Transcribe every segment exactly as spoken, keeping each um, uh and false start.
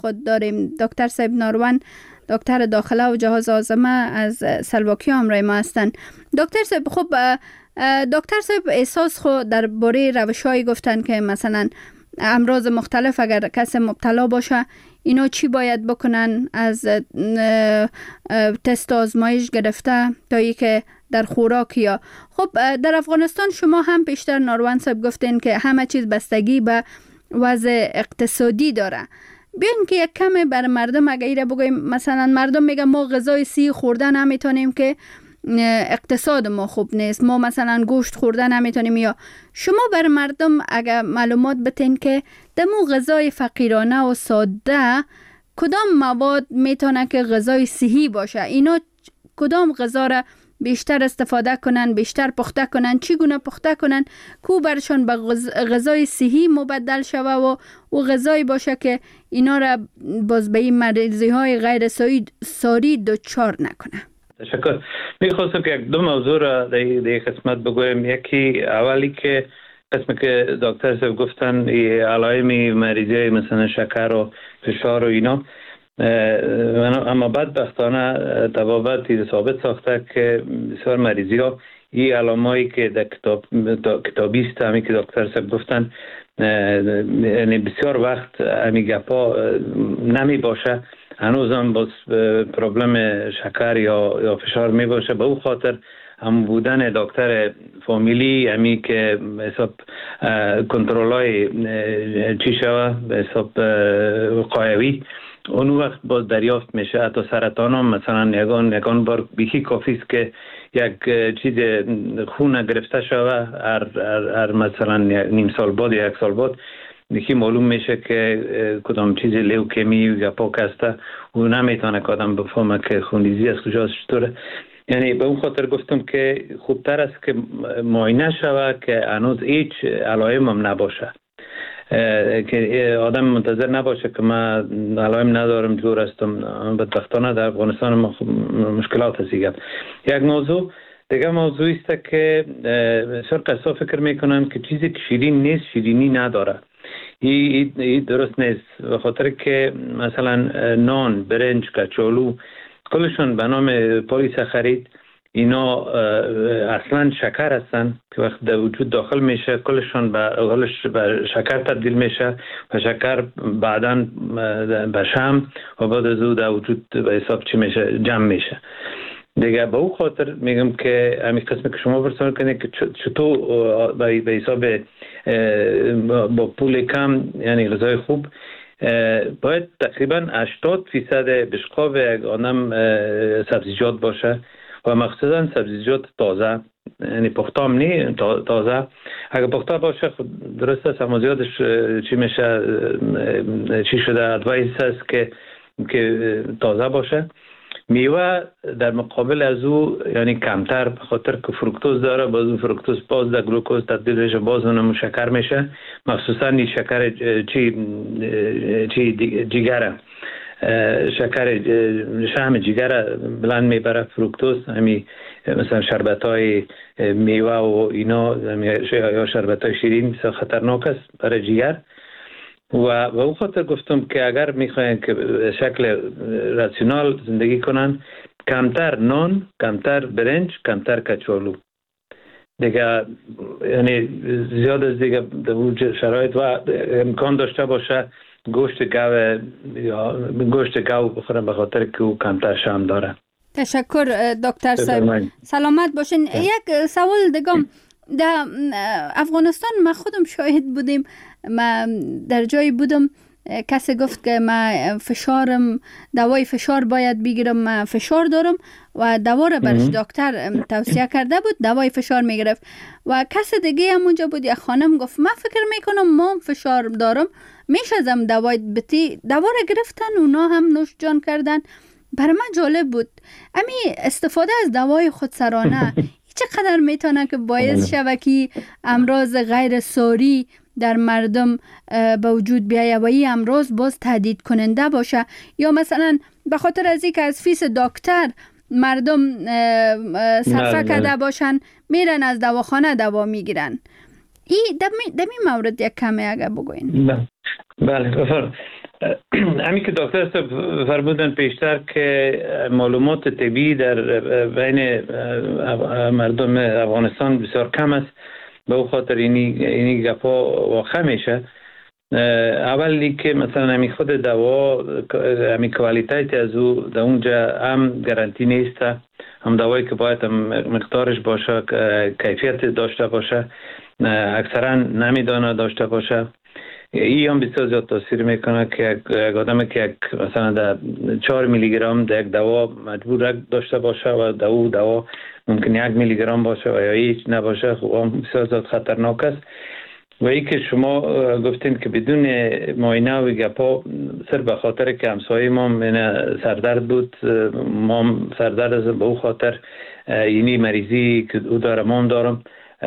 خود داریم. دکتر صاحب ناروان، دکتر داخله و جهاز هاضمه از سلواکی همراه ما هستند. دکتر صاحب، خب دکتر صاحب احساس خود درباره روش‌هایی گفتن که مثلا امراض مختلف اگر کسی مبتلا باشه اینا چی باید بکنن، از تست آزمایش گرفته تا ای که در خوراک. یا خب در افغانستان شما هم پیشتر ناروان صاحب گفتین که همه چیز بستگی به وضع اقتصادی داره. بیاین که یک کمی بر مردم اگر ایره بگویم، مثلا مردم میگن ما غذای سی خوردن نمیتونیم که اقتصاد ما خوب نیست، ما مثلا گوشت خوردن نمیتونیم. یا شما بر مردم اگر معلومات بتین که دمو غذای فقیرانه و ساده کدام مواد میتونه که غذای صحی باشه، اینا کدام غذا را بیشتر استفاده کنن، بیشتر پخته کنن، چگونه پخته کنن کو برشان به غذای صحی مبدل شوه و و غذایی باشه که اینا را باز به این مریضی های غیر ساری دچار نکنه. تشکر. میخواستم که یک دو موضوع را در قسمت بگویم. یکی اولی که قسمی که دکتر صاحب گفتن علائم مریضی مثلا شکر و فشار و اینا، اما بدبختانه طبابت ثابت ساخته که بسیار مریضی ها این علامایی که در کتاب کتابی است همی که دکتر صاحب گفتن، یعنی بسیار وقت همی گپا نمی باشه، هنوز هم باز پروبلم شکر یا یا فشار می باشه. به او خاطر هم بودن دکتر فامیلی همی که حساب کنترلای چی شوه به حساب وقایوی، اون وقت باز دریافت میشه. حتی سرطان هم مثلا یگان یگان بار بیخی کافی است که یک چیز خون گرفته شوه، هر, هر, هر مثلا نیم سال بعد یا یک سال بعد دیگه معلوم میشه که کدام چیز لیوکمی یا پاک هسته و نمیتونه که آدم بفهمه که خونریزی از کجاست چطوره. یعنی به اون خاطر گفتم که خوبتر است که معاینه شوه که هنوز هیچ علائم هم نباشه، که آدم منتظر نباشه که من علائم ندارم جور هستم. بدبختانه در افغانستان ما مشکلات هست. یک موضوع دیگه موضوعی است که بسیار قصا فکر میکنن که چیزی که شیرین نیست شیرینی نداره. این ای درست نیست، به خاطر که مثلا نان، برنج، کچالو کلشون به نام پلیساکارید، اینا اصلا شکر هستن که وقت در وجود داخل میشه کلشون به به شکر تبدیل میشه و شکر بعداً به شم و بعد از او در وجود به حساب چی میشه جمع میشه دیگه. به او خاطر میگم که همین قسمی که شما برسان کنید که چطور به حساب با پول کم یعنی غذای خوب باید تقریبا هشتاد فیصد بشقاب یک آدم سبزیجات باشه و مخصوصا سبزیجات تازه، یعنی پخته هم نی تازه. اگر پخته باشه درست است، اما زیادش چی میشه چی شده ادوایس است که که تازه باشه. میوه در مقابل از او یعنی کمتر، به خاطر که فرکتوز داره، باز اون فرکتوز باز در گلوکوز تبدیل میشه، باز اونم شکر میشه. مخصوصا این شکر چی چی جگره، شکر شحم جگر بلند میبره فرکتوز. همین مثلا شربت های میوه و اینا یا شربت های شیرین بسیار خطرناک است برای جگر. و به اون خاطر گفتم که اگر میخواین که شکل راسیونال زندگی کنن، کمتر نان، کمتر برنج، کمتر کچالو دیگه، یعنی زیاد از دیگه در شرایط و امکان داشته باشه گوشت گاو یا گوشت گاو بخورن، به خاطر که او کمتر شحم داره. تشکر دکتر صاحب، سلامت باشین. یک سوال دیگه، در افغانستان ما خودم شاهد بودیم، ما در جایی بودم کسی گفت که ما فشارم دوای فشار باید بگیرم، ما فشار دارم و دوا را برش دکتر توصیه کرده بود، دوای فشار میگرفت. و کسی دیگه هم اونجا بود، یک خانم گفت ما فکر میکنم ما فشار دارم، میشه ازم دوای بتی، دوا را گرفتن اونا هم نوش جان کردن. برای من جالب بود امی استفاده از دوای خودسرانه چقدر میتونه که باعث شوه که امراض غیر ساری در مردم به وجود بیایه و این امراض باز تهدید کننده باشه، یا مثلا به خاطر از اینکه از فیس دکتر مردم صرفه کرده باشن میرن از دواخانه دوا میگیرن. این دمی, دمی مورد یک کمی اگر بگوین. بله بفرم. همین که دکتر فرمودن پیشتر که معلومات طبی در بین مردم افغانستان بسیار کم است، به او خاطر اینی اینی گپا واقع میشه. اولی که مثلا همین خود دوا همین کوالیتیت از او در اونجا هم گارانتی نیست، هم دوایی که باید هم مقدارش باشه، کیفیت داشته باشه، اکثرا نمیدانه داشته باشه. این هم بسیار زیاد تاثیر میکنه که یک آدم که یک مثلا در چهار میلی گرم در یک دوا مجبور داشته باشه و در او دوا ممکن یک میلی گرم باشه و یا هیچ نباشه، خب هم بسیار زیاد خطرناک است. و ای که شما گفتین که بدون معاینه و گپا صرف به خاطر که همسایه ما سردرد بود، ما سردرد از به او خاطر اینی مریضی که او داره ما هم دارم،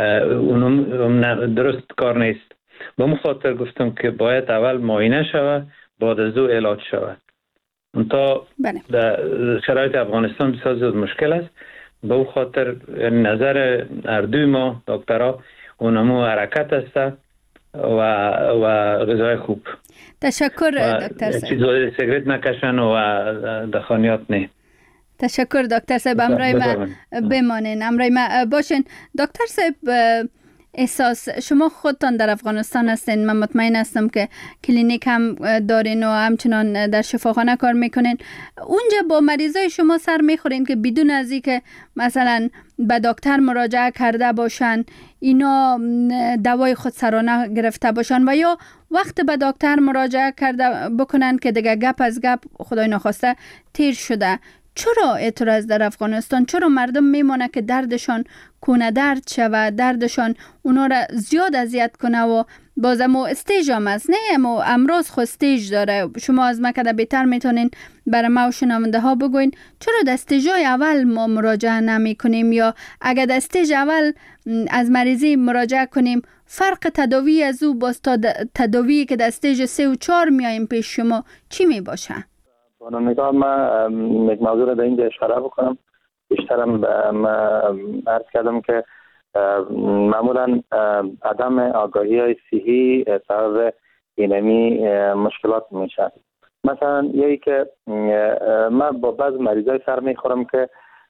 اونم درست کار نیست. به اون خاطر گفتم که باید اول معاینه شود بعد از او علاج شود. تا در شرایط افغانستان بسیار زیاد مشکل است. به اون خاطر نظر اردوی ما دکترها اونمو حرکت است و و غذای خوب. تشکر دکتر صاحب. چیزای سیگرت نکشن و دخانیات نه. تشکر دکتر صاحب. امرای ما بمانین، امرای ما باشین. دکتر صاحب احساس شما خودتان در افغانستان هستین، من مطمئن هستم که کلینیک هم دارین و همچنان در شفاخانه کار میکنین. اونجا با مریضای شما سر میخورین که بدون از این که مثلا به دکتر مراجعه کرده باشن اینا دوای خود سرانه گرفته باشن و یا وقت به دکتر مراجعه کرده بکنن که دیگه گپ از گپ خدای نخواسته تیر شده. چرا اعتراض در افغانستان؟ چرا مردم میمونه که دردشان کونه درد شوه، دردشان اونا را زیاد اذیت کنه و بازم استیج هم است؟ نه امو امراض خود استیج داره. شما از مکده بهتر میتونین برای ما و شنونده ها بگوین چرا در استیجای اول ما مراجعه نمی کنیم، یا اگر در استیج اول از مریضی مراجعه کنیم فرق تداوی از او با تداوی که در استیج سه و چهار میاییم پیش شما چی می باشه؟ با نگاه ما یک موضوع را در اینجا اشاره بکنم. بیشترم ما عرض کردم که معمولا عدم آگاهی های صحی سبب اینمی مشکلات میشه. مثلا یکی که من با بعض مریضای سر میخورم که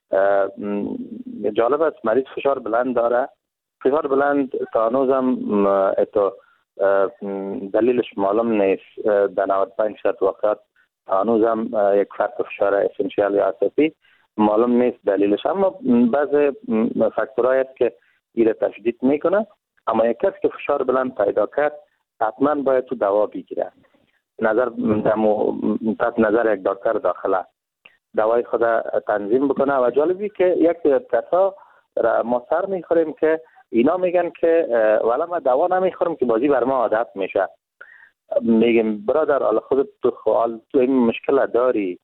جالب است، مریض فشار بلند داره، فشار بلند تا هنوزم اتو دلیلش معلوم نیست. در نود و پنج درصد وقت هنوزم یک فرق فشار اسنشیال یا اساسی معلوم نیست دلیلش، اما بعض فاکتورهایی است که ایره تشدید میکنه. اما یک کسی که فشار بلند پیدا کرد حتما باید تو دوا بگیره. نظر تحت نظر یک دکتر داخله دوای خود تنظیم بکنه. و جالبی که یک کسا را ما سر میخوریم که اینا میگن که والا ما دوا نمیخورم که بازی بر ما عادت میشه. میگم برادر حالا خودت تو خال تو این مشکل داری،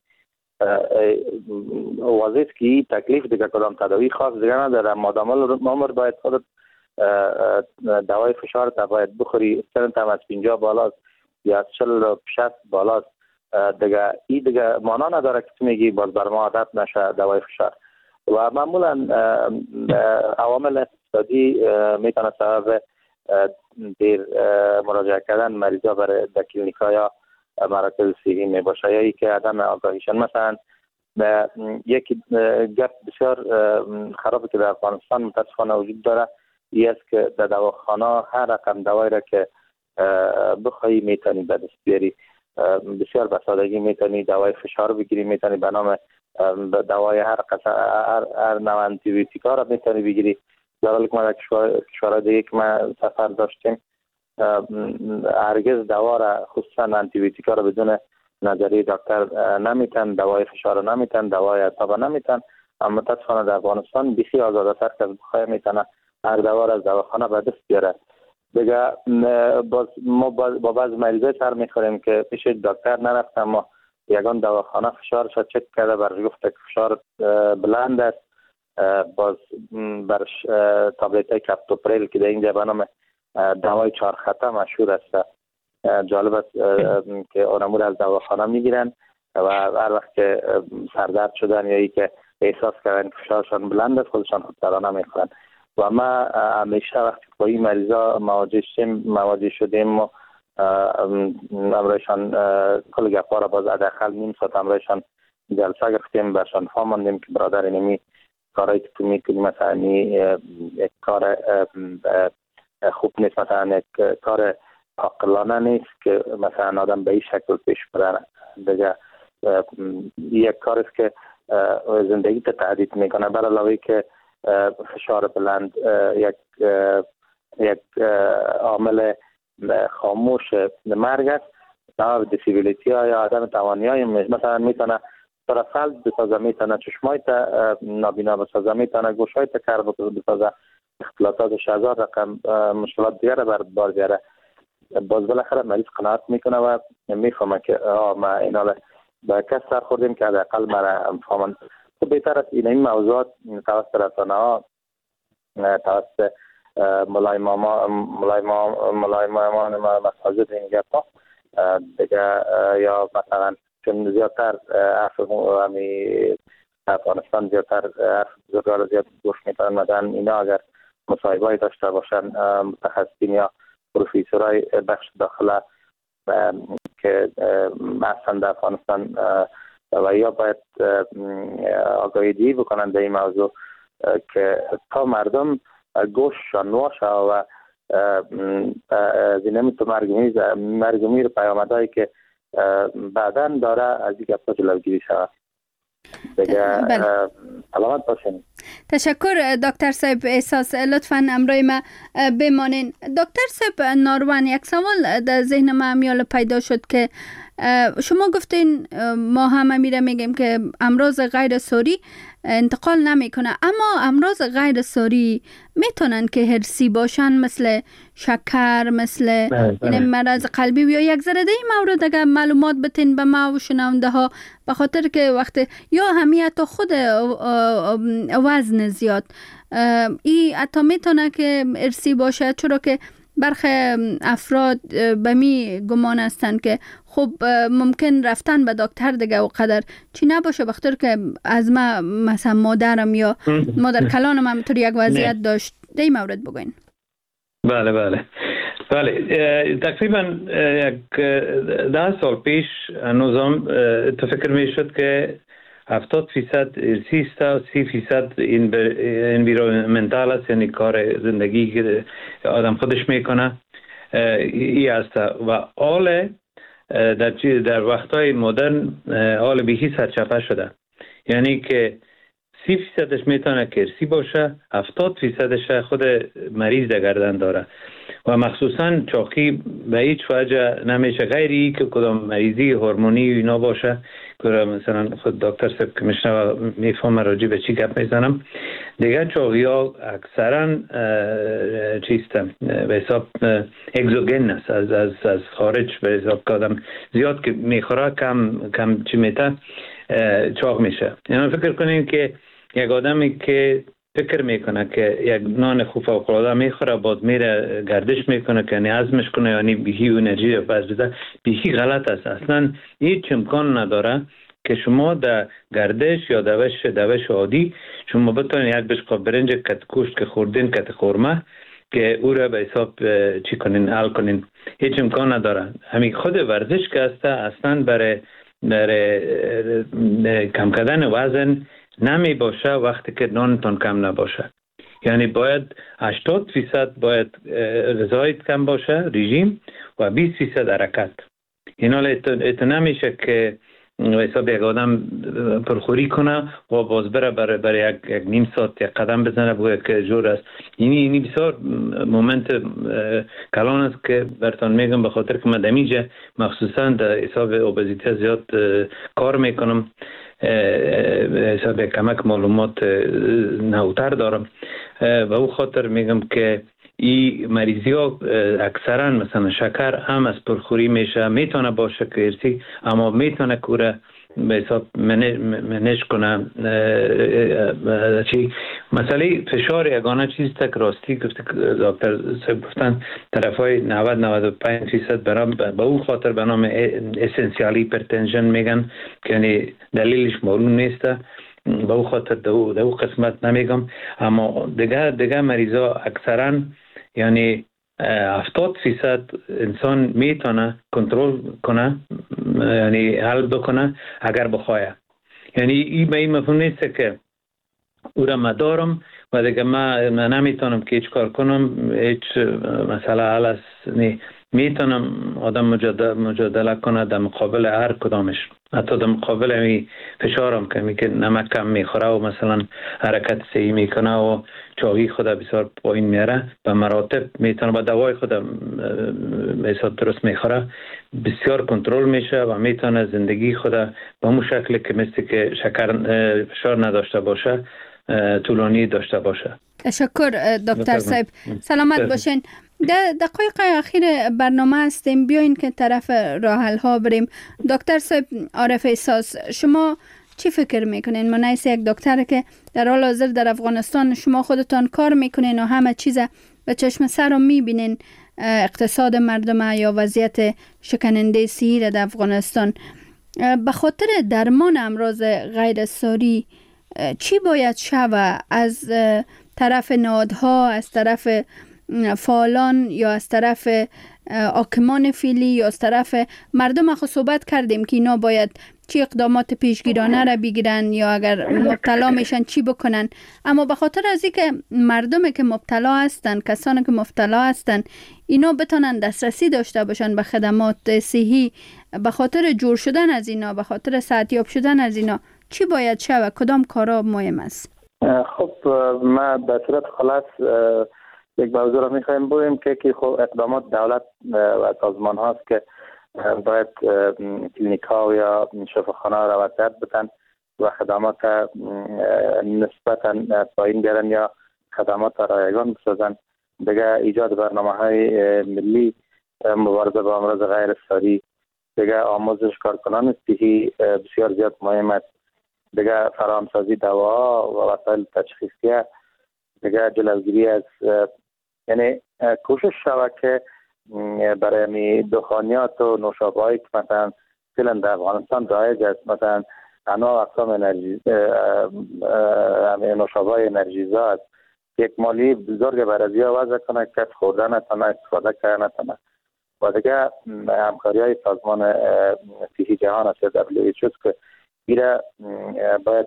واضح است که این تکلیف دیگه کدام تداوی خاص دیگه نداره. مادام العمر باید خودت دوای فشار تا باید بخوری، استرنت هم از پنجاه بالاست یا از چل و شصت بالاست دیگه. این دیگه مانا نداره که تو میگی باز بر ما عادت نشه دوای فشار. و معمولا عوامل اقتصادی میتونه سبب دیر مراجعه کردن مریضا برای در کلینیکا یا مراکز صحی می باشه، یا ای که عدم آگاهیشان. مثلا یکی گپ بسیار خرابی که در افغانستان متاسفانه وجود داره این است که در دواخانه هر رقم دوایی را که بخواهی میتونی به دست بیاری. بسیار به سادگی میتونی دوای فشار بگیری، میتونی به نام دوای هر قسم هر, هر نوع آنتی بیوتیکا را میتونی بگیری. در حالی که ما در کشورهای دیگه که ما سفر داشتیم هرگز دوا را خصوصا آنتی بیوتیکا را بدون نظریه دکتر نمیتن، دوای فشار را نمیتن، دوای اعصاب نمیتن. اما متاسفانه در افغانستان بیخی آزاده تر که بخواه میتنه هر دوا را از دواخانه به دست بیاره. دیگه باز ما با بعض مریضای سر میخوریم که پیش دکتر نرفتم، ما یگان دواخانه فشارش چک کرده برش گفت که فشار بلند است، باز برش تابلت های کپتوپریل که در اینجا به نام دوای چهار خطه مشهور است. جالب است که اونمور از دواخانه میگیرن و هر وقت که سردرد شدن یا ای که احساس کردن که فشارشان بلند است خودشان خودسرانه میخورن. و ما همیشه وقتی با این مریضا مواجه شدیم مواجه شدیم و امروزشان کل گپا را باز حداقل نیم ساعت امروزشان جلسه گرفتیم برشان فهماندیم که برادر اینمی کارایی که تو میکنی مثلا یک کار خوب نیست، مثلا یک کار عاقلانه نیست که مثلا آدم به این شکل پیش بره. دیگه یک کار است که زندگی تا تهدید میکنه، بر علاوه که فشار بلند یک یک عامل خاموش مرگ است. نه دیسیبیلیتی های آدم توانی های مثلا میتونه طرفل بسازه، میتونه چشمای تا نابینا بسازه، میتونه گوشای تا کار بسازه، اختلالاتش هزار رقم مشکلات دیگر بر بار بیاره. باز بالاخره مریض قناعت میکنه و میفهمه که آه ما اینا با کس سر خوردیم که حداقل مرا فهمند. تو بهتر است این این موضوعات توسط رسانه ها، توسط مولای ماما مولای ماما مولای ماما مساجد این گپا دیگه، یا مثلا چون زیادتر امی افغانستان زیادتر بزرگوار زیاد گوش میکنن، مثلا اینا اگر مصاحبه‌ای داشته باشن متخصصین یا پروفیسورای بخش داخله که مثلا در افغانستان و یا باید آگاهی دهی بکنن به این موضوع که تا مردم گوششان واشه و زینمی تو مرگمیر مرگمیر پیامدهایی که بعداً داره از این گپا جلوگیری شود. دیگه سلامت باشین. تشکر دکتر صاحب احساس، لطفاً امروی ما بمانین. دکتر صاحب ناروان، یک سوال در ذهن ما میال پیدا شد که شما گفتین ما همه میره میگیم که امراض غیر ساری انتقال نمیکنه، اما امراض غیر ساری میتونن که هرسی باشن، مثل شکر، مثل این مرض قلبی. یا یک ذره این مورد اگر معلومات بتین به ما و شنونده ها، به خاطر که وقت یا همیت خود وزن زیاد ای حتی میتونه که ارسی باشه، چرا که برخی افراد به می گمان هستند که خب ممکن رفتن به دکتر دیگه و قدر چی نباشه، بخاطر که از ما مثلا مادرم یا مادر کلانم هم طور یک وضعیت داشت. دی مورد بگوین. بله بله بله تقریبا یک ده سال پیش نظام تو فکر می شد که هفتاد فیصد ارسی است و سی فیصد انویرونمنتال است، یعنی کار زندگی که آدم خودش میکنه ای است. و آل در در وقتهای مدرن آل بیهی سرچپه شده، یعنی که سی فیصدش میتونه که ارسی باشه، هفتاد فیصدش خود مریض در گردن داره و مخصوصا چاقی به هیچ وجه نمیشه غیری که کدام مریضی هورمونی اینا باشه که مثلا خود دکتر صاحب که میشنوه میفهمه راجع به چی گپ میزنم. دیگه چاقی ها اکثرا چیستم به حساب اگزوگن است، از از از خارج به حساب که آدم زیاد که میخوره کم کم چی میته چاق میشه. یعنی فکر کنین که یک آدمی که فکر میکنه که یک نان خوب فوق العاده میخوره بعد میره گردش میکنه که یعنی هضمش کنه، یعنی بیهی و انرژی رو پس بده، بیهی غلط است. اصلا هیچ امکان نداره که شما در گردش یا دوش دوش عادی شما بتونید یک بشقاب برنج کت کوشت که خوردین کت خورمه که او را به حساب چی کنین حل کنین، هیچ امکان نداره. همین خود ورزش که هسته اصلا برای برای کم کردن وزن نمی باشه وقتی که نانتون کم نباشه. یعنی باید هشتاد فیصد باید غذایت کم باشه رژیم و بیست فیصد حرکت. اینا ایت نمیشه که حساب یک آدم پرخوری کنه و باز بره برای برای یک, یک نیم ساعت یک قدم بزنه بگه که جور است. اینی اینی بسیار مومنت کلان است که براتون میگم، به خاطر که من دمیجه مخصوصا در حساب اوبزیته زیاد کار میکنم، حساب کمک معلومات نوتر دارم و او خاطر میگم که این مریضی ها اکثرا مثلا شکر هم از پرخوری میشه، میتونه باشه که ارسی، اما میتونه کوره به حساب منش کنه. چی مسئله فشار یگانه چیز تک راستی گفته دکتر صاحب گفتن طرفای نود نود و پنج فیصد برام به اون خاطر به نام اسنسیال هایپرتنشن میگن که یعنی دلیلش معلوم نیسته، به اون خاطر دو دو قسمت نمیگم. اما دیگه دیگه مریضا اکثرا یعنی هفتاد فیصد انسان میتونه کنترل کنه، یعنی حل بکنه اگر بخواه. یعنی این به این مفهوم نیست که او را مدارم و دیگه ما نمیتونم که هیچ کار کنم، هیچ مسئله حل است. نی میتونم آدم مجادله, مجادله کنه در مقابل هر کدامش، حتی در مقابل همی فشارم که می که نمک کم میخوره و مثلا حرکت سهی میکنه و چاقی خود بسیار پایین میاره، به مراتب میتونه با دوای خود بسیار درست میخوره، بسیار کنترل میشه و میتونه زندگی خود به همون شکلی که مثل که شکر فشار نداشته باشه طولانی داشته باشه. تشکر دکتر صاحب، سلامت باشین. در دقایق اخیر برنامه هستیم، بیاین که طرف راه حل ها بریم. دکتر صاحب عارف احساس، شما چی فکر میکنین؟ من نیست یک دکتر که در حال حاضر در افغانستان شما خودتان کار میکنین و همه چیز به چشم سر رو میبینین، اقتصاد مردم یا وضعیت شکننده صحی در افغانستان، به خاطر درمان امراض غیر ساری چی باید شوه از طرف نهادها، از طرف فعالان یا از طرف حاکمان فعلی یا از طرف مردم؟ خود صحبت کردیم که اینا باید چی اقدامات پیشگیرانه را بگیرن یا اگر مبتلا میشن چی بکنن، اما به خاطر از اینکه مردمی که مبتلا هستن، کسانی که مبتلا هستن، اینا بتونن دسترسی داشته باشن به خدمات صحی، به خاطر جور شدن از اینا، به خاطر صحتیاب شدن از اینا چی باید شود؟ کدام کارا مهم است؟ خب ما به صورت خلاص یک موضوع را میخوایم بگویم که که خب اقدامات دولت و سازمان هاست که باید کلینیک ها یا شفاخانه ها را وسعت بدن و خدمات نسبتا پایین بیارن یا خدمات رایگان بسازن. دیگه ایجاد برنامه های ملی مبارزه با امراض غیر ساری، دیگه آموزش کارکنان صحی بسیار زیاد مهم است. دیگه فراهمسازی دوا و وسایل تشخیصیه، دیگه جلوگیری از، یعنی کوشش شود که برای می دخانیات و نوشابه‌هایی که مثلا فعلا در افغانستان رایج است، مثلا انواع اقسام انرژی نوشابه‌های انرژیزا است، یک مالی بزرگ برای وضع کنه که خوردن نتونه، استفاده کردن نتونه. و دیگه همکاری های سازمان صحی جهان است دبلیو اچ او که ایره باید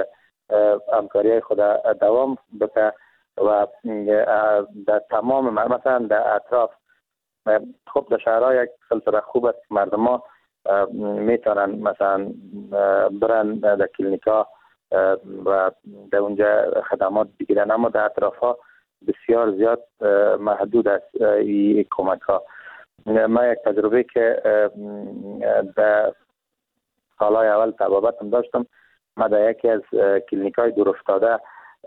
همکاری های خود دوام بده و در تمام مثلا در اطراف، خب در شهرها یک سلسله خوب است که مردم ها میتونن مثلا برن در کلینیک ها و در اونجا خدمات بگیرن، اما در اطراف ها بسیار زیاد محدود است این کمک ها. ما یک تجربه که در سالهای اول تبابتم داشتم، ما در یکی از کلینیک های دور افتاده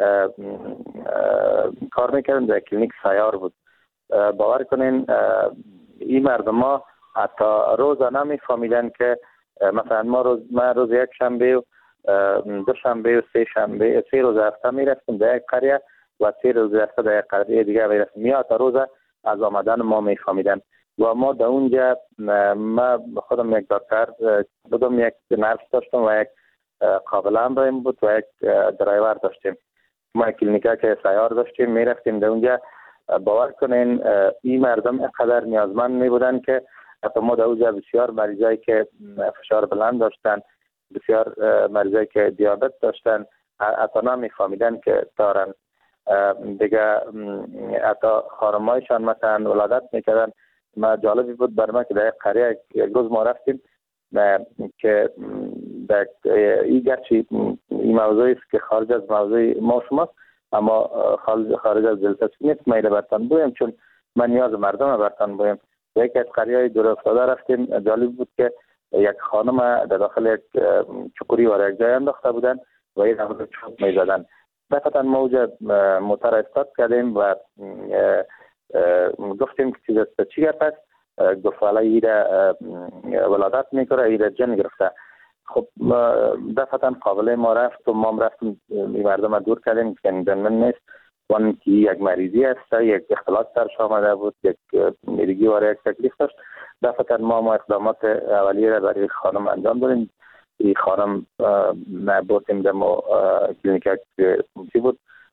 کار میکردم، در کلینیک سیار بود. باور کنین این مردم ها حتی روزا نمیفهمیدن که مثلا ما روز ما روز یک شنبه و دو شنبه و سه شنبه سه روز هفته میرفتیم در یک قریه و سه روز هفته در یک قریه دیگه میرفتیم. یا تا روز از آمدن ما میفهمیدن و ما در اونجا، ما خودم یک دکتر بودم، یک نرس داشتم و یک قابل امریم بود و یک درایور داشتیم. ما کلینیکا که سیار داشتیم میرفتیم در اونجا. باور کنین این مردم اینقدر نیازمند می بودن که حتی ما در اونجا بسیار مریضایی که فشار بلند داشتن، بسیار مریضایی که دیابت داشتن، حتی نمیفهمیدن که دارن. دیگه حتی خانمایشان مثلا ولادت میکردن. ما جالبی بود بر من که در یک قریه یک روز ما رفتیم که در این گرچه این موضوعی است که خارج از موضوع ما شماست، اما خارج از دلچسپی نیست، ما اینو برتان بویم چون من نیاز مردم برتان بویم. یک از قریه های دور افتاده رفتیم. جالب بود که یک خانم در داخل یک چکوری و یک جای انداخته بودن و این همون چوب می زدن. دفعتا ما اوجا موتر استارت کردیم و گفتیم که چیز است چی گفت است؟ گفت والا ایره ولادت میکنه، ایره جن گرفته. خب دفعتا قابله ما رفت و ما رفتیم این مردم دور کردیم که این من نیست، وان که یک مریضی است، یک اختلاط سرش آمده بود، یک میرگی واره یک تکلیف داشت. دفعتا ما ما اقدامات اولیه را برای خانم انجام دادیم. این خانم بردیم دم کلینیک که بود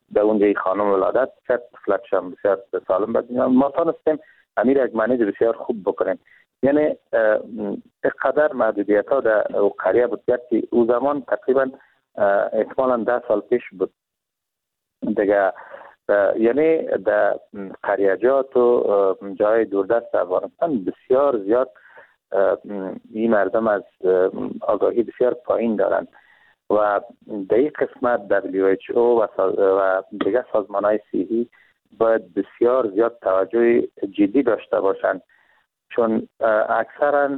در اونجا خانم ولادت کرد، طفلکش هم بسیار سالم بود. ما تانستیم امیر یک منیج بسیار خوب بکنیم. یعنی اقدر محدودیت ها در قریه بود که او زمان تقریبا احتمالا ده سال پیش بود دیگه. یعنی در قریجات و جای دوردست افغانستان بسیار زیاد این مردم از آگاهی بسیار پایین دارند و در این قسمت دبلیو اچ او و دیگر سازمان های صحی باید بسیار زیاد توجه جدی داشته باشند، چون اکثرا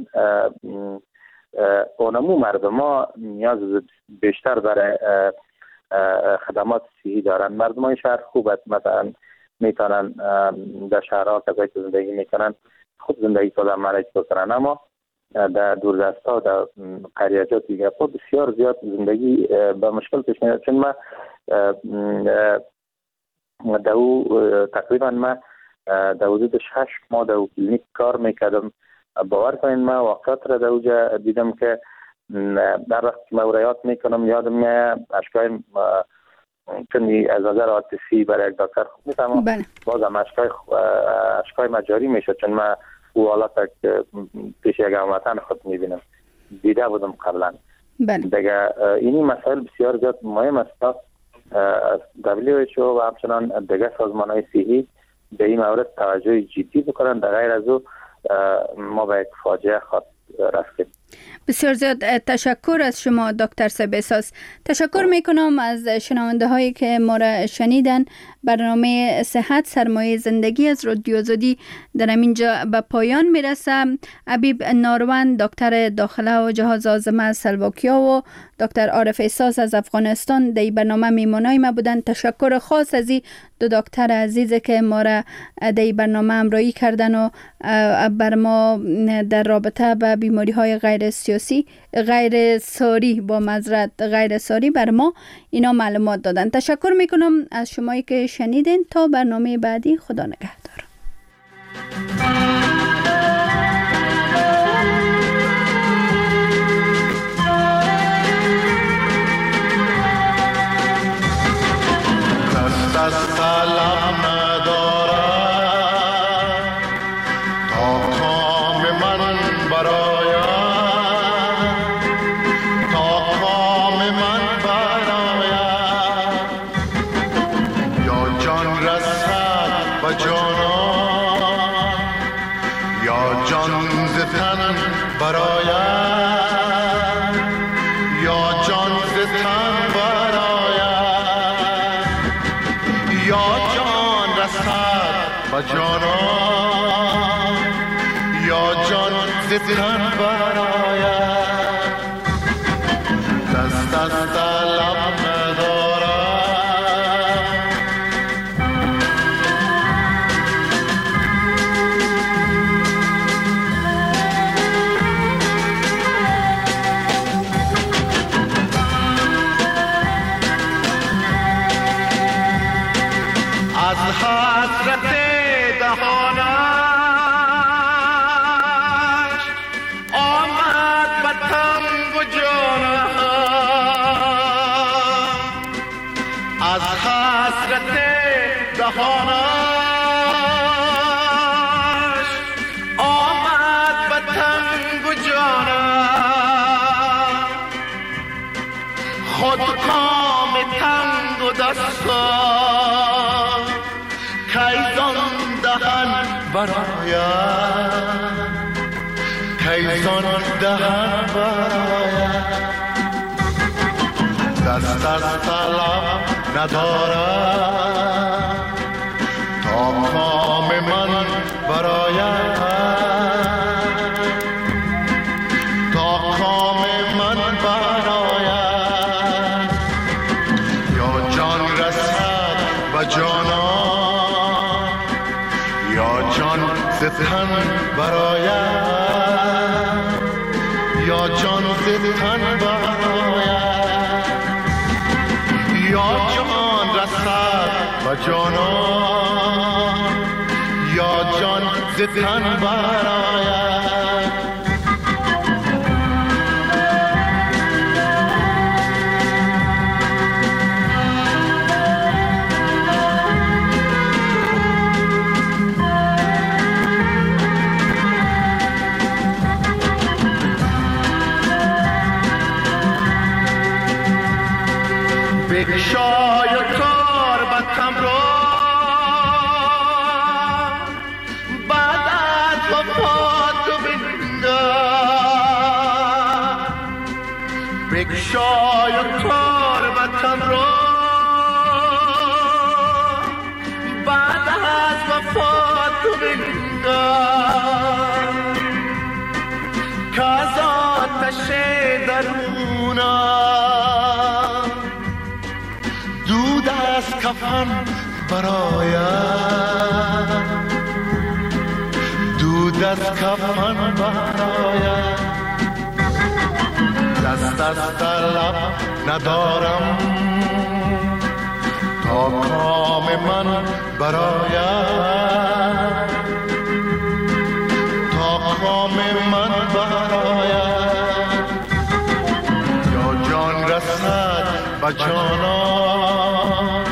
اونمو مردم ها نیاز بیشتر برای خدمات صحی دارن. مردم های شهر خوب است، مثلا میتونن در شهرها کسایی که زندگی میکنن خوب زندگی کردن مانج بکنن، اما در دوردست ها در قریجات دیگه خود بسیار زیاد زندگی به مشکل پیش میاد. چون ما در او تقریبا ما در حدود شش ماه در کلینیک کار میکردم. باور کنین ما واقعات را در اوجا دیدم که در وقت که ما ریاض میکنم یادم میاد اشکای چون از نظر عاطفی برای یک دکتر خوب نیست، اما بازم اشکای اشکای مجاری میشه، چون ما او حالت که پیش یک هموطن خود میبینم دیده بودم قبلا. دیگه اینی مسائل بسیار زیاد مهم است. دبلیو اچ او و همچنان دیگر سازمان های صحی به این مورد توجه جدی بکنن. در غیر از او ما به یک فاجعه خواهد رفتیم. بسیار زیاد تشکر از شما دکتر سبیساس. تشکر میکنم از شنونده هایی که ما را شنیدن. برنامه صحت سرمایه زندگی از رادیو آزادی در اینجا به پایان میرسه. حبیب ناروان دکتر داخله و جهاز آزمه از سلواکیا و دکتر عارف احساس از افغانستان در برنامه میمونای ما بودن. تشکر خاص از دو دکتر عزیز که ما را در برنامه همراهی کردن و بر ما در رابطه با بیماری های غیر سیاسی غیر ساری با معذرت غیر ساری بر ما اینا معلومات دادن. تشکر میکنم از شمایی که شنیدین. تا برنامه بعدی، خدا نگهدار. تن براید دست دست لب ندارد از حسرت دهانم دهانش آمد به تنگ و جانم، خود کام تنگ و دستم کیزان دهن برایم کیزان دهن برایم دست از طلب ندارم تا کام من برایم تا کام من برایم یا جان رسد و جانان یا جان ز تن برایم یا جان ز تن برایم یا جان رسد و جانان یا جان ز تن برایم بکشای و تربتم را بعد از وفات تو بنگر بکشای و تربتم را بعد از وفات تو بنگر که از آتش درونم دود از کفن برایم دود از کفن برایم دست از طلب ندارم تا کام من برایم تا کام من برایم یا جان رسد به جانان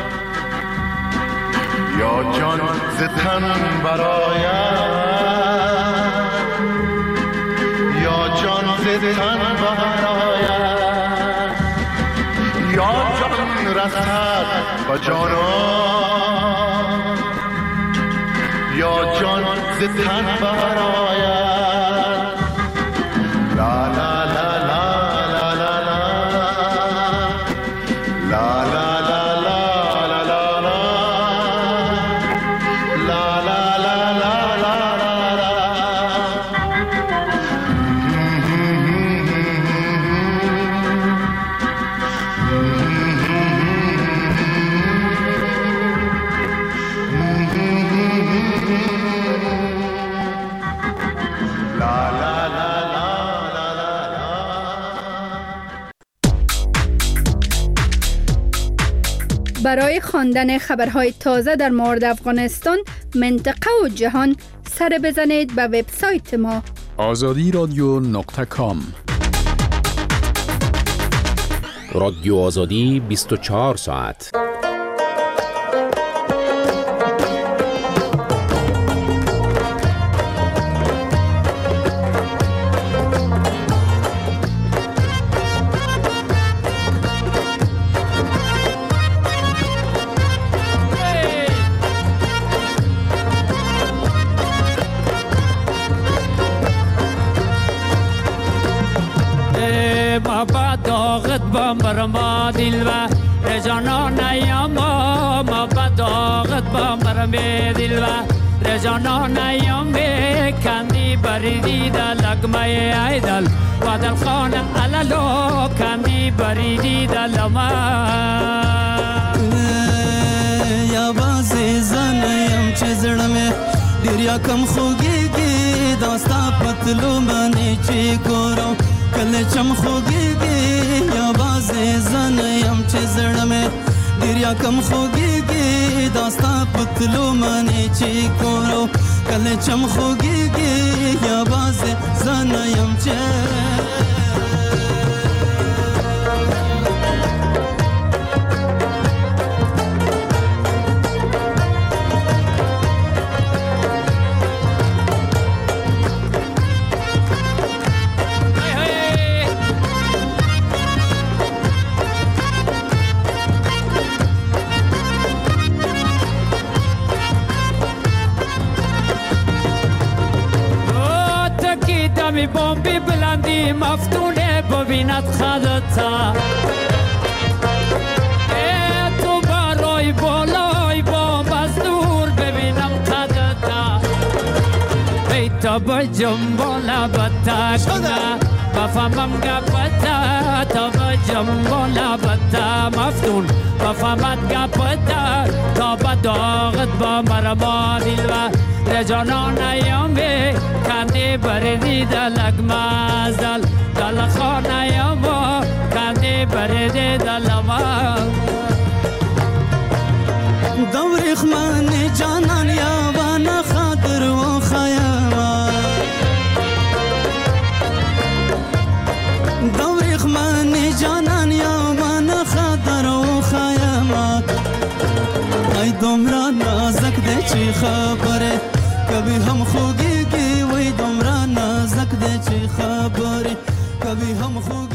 یا جان ز تن برایم یا جان ز تن برایم یا جان رسد به جانان یا جان ز تن برایم لا لا لا لا لا لا لا لا لا برای خواندن خبرهای تازه در مورد افغانستان، منطقه و جهان سر بزنید به وبسایت ما آزادی رادیو نقطه کام. رادیو آزادی بیست و چهار ساعت. برما دل و رجانان ایاما ما بداغت با مرمی دل و رجانان ایام کندی بریدی در لگمه ایدل و دل خان علالو کندی بریدی در لما یا بازی زنیم چه زرمه دریا کم خوگیگی داستا پتلو منی چی گورو کل چم خوگیگی یا بازی زنیم چه زرمه دریا کم خوگیگی داستا پتلو منی چی گورو کل چم خوگیگی یا بازی زنیم چه می بومبی بلندی مفتونه ببیند خدتا تو برای بالای بومب از دور ببینم خدتا بیتا بجم بالا بتا کنه بفهمم گپتا تا بجم بالا بتا مفتون بفهمت گپتا تا بداغت با مرما دل و رجانان ایامی کندی بریدی دلگ مازدل دل خان ایاما کندی بریدی دلما دوریخ من جانان یاوان خاطر و خیاما دوریخ من جانان یاوان خاطر و خیاما ای دمرا نازک ده چی خبره کبھی ہم خوگی کی وہی دمرا نازک دے چی خبر کبھی ہم خوگی